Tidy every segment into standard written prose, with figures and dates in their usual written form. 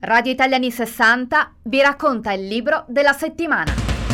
Radio Italia anni 60 vi racconta il libro della settimana.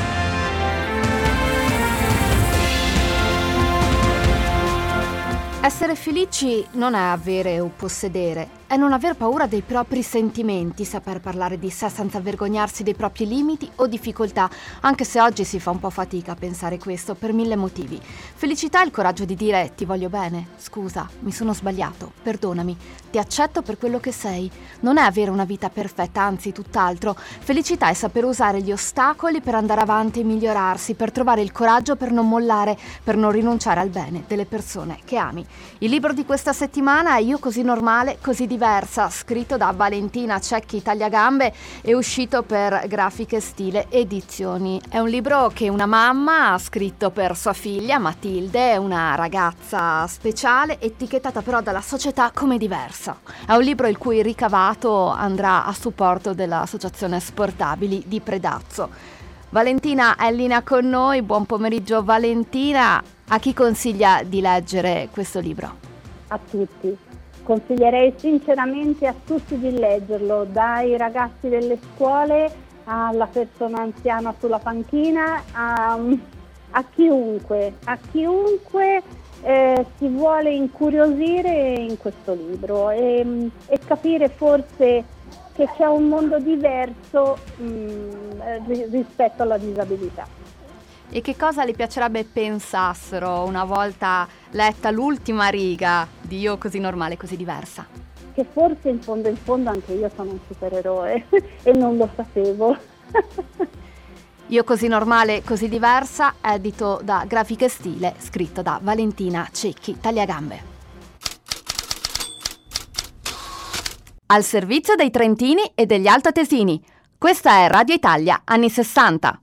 Essere felici non è avere o possedere, è non aver paura dei propri sentimenti, saper parlare di sé senza vergognarsi dei propri limiti o difficoltà, anche se oggi si fa un po' fatica a pensare questo per mille motivi. Felicità è il coraggio di dire ti voglio bene, scusa, mi sono sbagliato, perdonami, ti accetto per quello che sei. Non è avere una vita perfetta, anzi tutt'altro. Felicità è saper usare gli ostacoli per andare avanti e migliorarsi, per trovare il coraggio per non mollare, per non rinunciare al bene delle persone che ami. Il libro di questa settimana è Io così normale, così diversa, scritto da Valentina Cecchi Tagliagambe e uscito per Grafiche Stile Edizioni. È un libro che una mamma ha scritto per sua figlia Matilde, una ragazza speciale, etichettata però dalla società come diversa. È un libro il cui ricavato andrà a supporto dell'Associazione Sportabili di Predazzo. Valentina è in linea con noi, buon pomeriggio Valentina. A chi consiglia di leggere questo libro? A tutti. Consiglierei sinceramente a tutti di leggerlo, dai ragazzi delle scuole alla persona anziana sulla panchina, a chiunque si vuole incuriosire in questo libro e capire forse che c'è un mondo diverso rispetto alla disabilità. E che cosa le piacerebbe pensassero una volta letta l'ultima riga di Io così normale, così diversa? Che forse in fondo anche io sono un supereroe e non lo sapevo. Io così normale, così diversa, edito da Grafiche Stile, scritto da Valentina Cecchi Tagliagambe. Al servizio dei trentini e degli altoatesini. Questa è Radio Italia anni 60.